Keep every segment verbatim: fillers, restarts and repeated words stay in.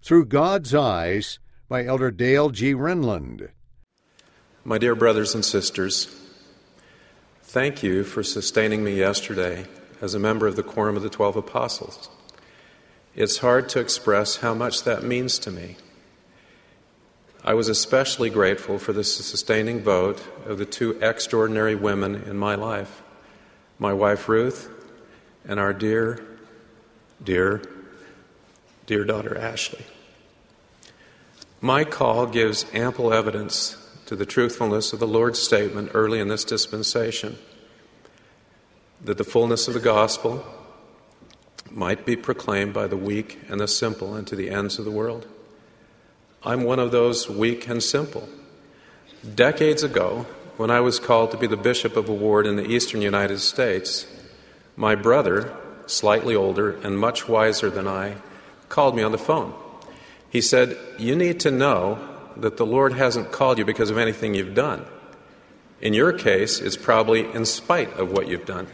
Through God's Eyes by Elder Dale G. Renlund. My dear brothers and sisters, thank you for sustaining me yesterday as a member of the Quorum of the Twelve Apostles. It's hard to express how much that means to me. I was especially grateful for the sustaining vote of the two extraordinary women in my life, my wife Ruth and our dear, dear, dear daughter Ashley. My call gives ample evidence to the truthfulness of the Lord's statement early in this dispensation, that the fullness of the gospel might be proclaimed by the weak and the simple and to the ends of the world. I'm one of those weak and simple. Decades ago, when I was called to be the bishop of a ward in the eastern United States, my brother, slightly older and much wiser than I, called me on the phone. He said, "You need to know that the Lord hasn't called you because of anything you've done. In your case, it's probably in spite of what you've done.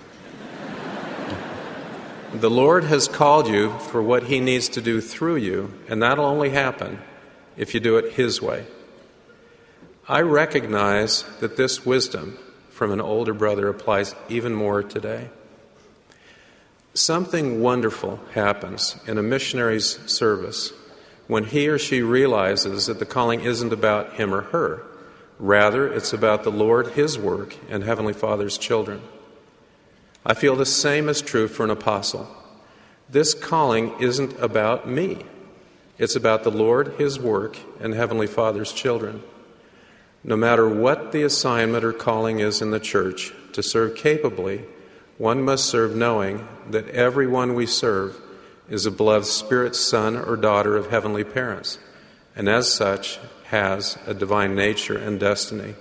The Lord has called you for what He needs to do through you, and that'll only happen if you do it His way." I recognize that this wisdom from an older brother applies even more today. Something wonderful happens in a missionary's service when he or she realizes that the calling isn't about him or her. Rather, it's about the Lord, His work, and Heavenly Father's children. I feel the same is true for an apostle. This calling isn't about me. It's about the Lord, His work, and Heavenly Father's children. No matter what the assignment or calling is in the church, to serve capably, one must serve knowing that everyone we serve is a beloved spirit son or daughter of heavenly parents, and as such has a divine nature and destiny.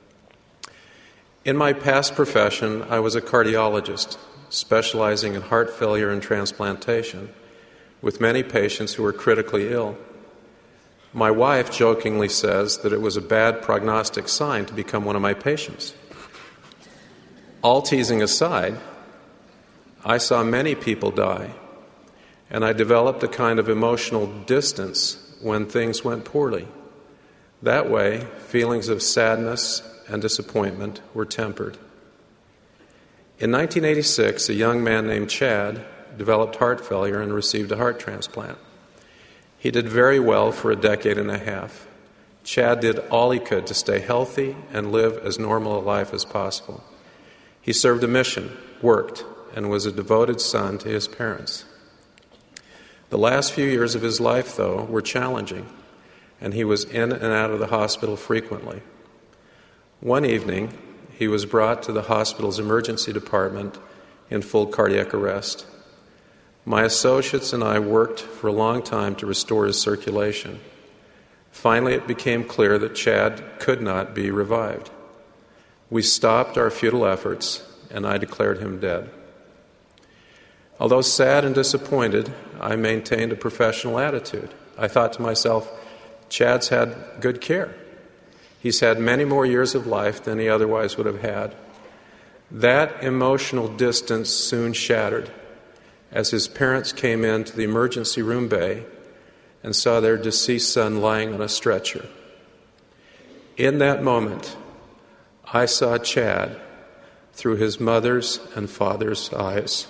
In my past profession, I was a cardiologist, specializing in heart failure and transplantation, with many patients who were critically ill. My wife jokingly says that it was a bad prognostic sign to become one of my patients. All teasing aside, I saw many people die, and I developed a kind of emotional distance when things went poorly. That way, feelings of sadness and disappointment were tempered. In nineteen eighty-six, a young man named Chad developed heart failure and received a heart transplant. He did very well for a decade and a half. Chad did all he could to stay healthy and live as normal a life as possible. He served a mission, worked, and was a devoted son to his parents. The last few years of his life, though, were challenging, and he was in and out of the hospital frequently. One evening, he was brought to the hospital's emergency department in full cardiac arrest. My associates and I worked for a long time to restore his circulation. Finally, it became clear that Chad could not be revived. We stopped our futile efforts, and I declared him dead. Although sad and disappointed, I maintained a professional attitude. I thought to myself, Chad's had good care. He's had many more years of life than he otherwise would have had. That emotional distance soon shattered as his parents came into the emergency room bay and saw their deceased son lying on a stretcher. In that moment, I saw Chad through his mother's and father's eyes.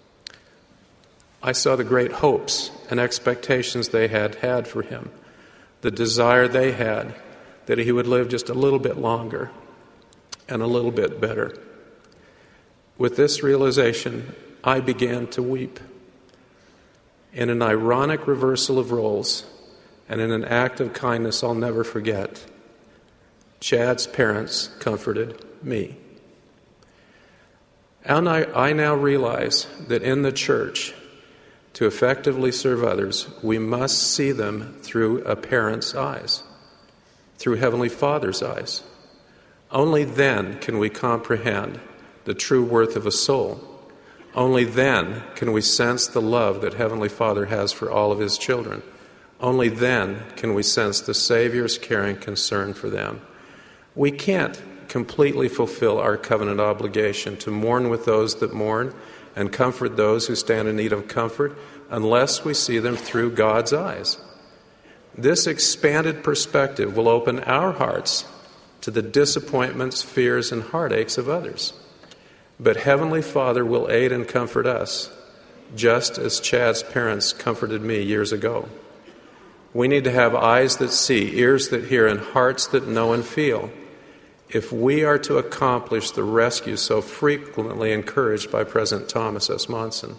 I saw the great hopes and expectations they had had for him, the desire they had that he would live just a little bit longer and a little bit better. With this realization, I began to weep. In an ironic reversal of roles and in an act of kindness I'll never forget, Chad's parents comforted me. And I, I now realize that in the church, to effectively serve others, we must see them through a parent's eyes, through Heavenly Father's eyes. Only then can we comprehend the true worth of a soul. Only then can we sense the love that Heavenly Father has for all of His children. Only then can we sense the Savior's caring concern for them. We can't completely fulfill our covenant obligation to mourn with those that mourn and comfort those who stand in need of comfort unless we see them through God's eyes. This expanded perspective will open our hearts to the disappointments, fears, and heartaches of others. But Heavenly Father will aid and comfort us, just as Chad's parents comforted me years ago. We need to have eyes that see, ears that hear, and hearts that know and feel if we are to accomplish the rescue so frequently encouraged by President Thomas S. Monson.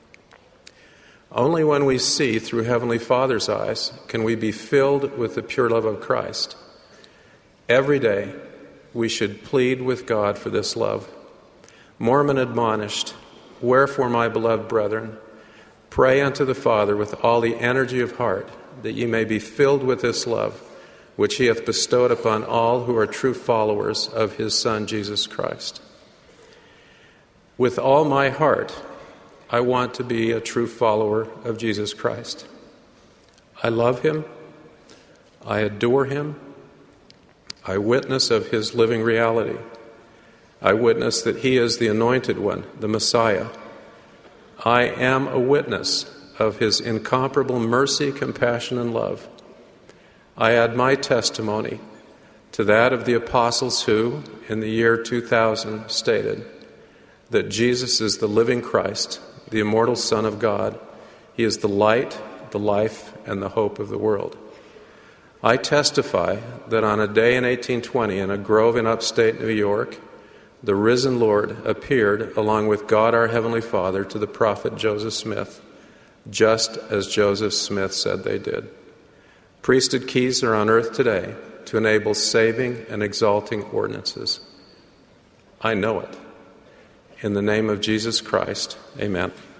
Only when we see through Heavenly Father's eyes can we be filled with the pure love of Christ. Every day, we should plead with God for this love. Mormon admonished, "Wherefore, my beloved brethren, pray unto the Father with all the energy of heart, that ye may be filled with this love, which he hath bestowed upon all who are true followers of his Son, Jesus Christ." With all my heart, I want to be a true follower of Jesus Christ. I love him. I adore him. I witness of his living reality. I witness that he is the anointed one, the Messiah. I am a witness of his incomparable mercy, compassion, and love. I add my testimony to that of the apostles who, in the year two thousand, stated that Jesus is the living Christ, the immortal Son of God. He is the light, the life, and the hope of the world. I testify that on a day in eighteen twenty in a grove in upstate New York, the risen Lord appeared along with God our Heavenly Father to the prophet Joseph Smith, just as Joseph Smith said they did. Priesthood keys are on earth today to enable saving and exalting ordinances. I know it. In the name of Jesus Christ, amen.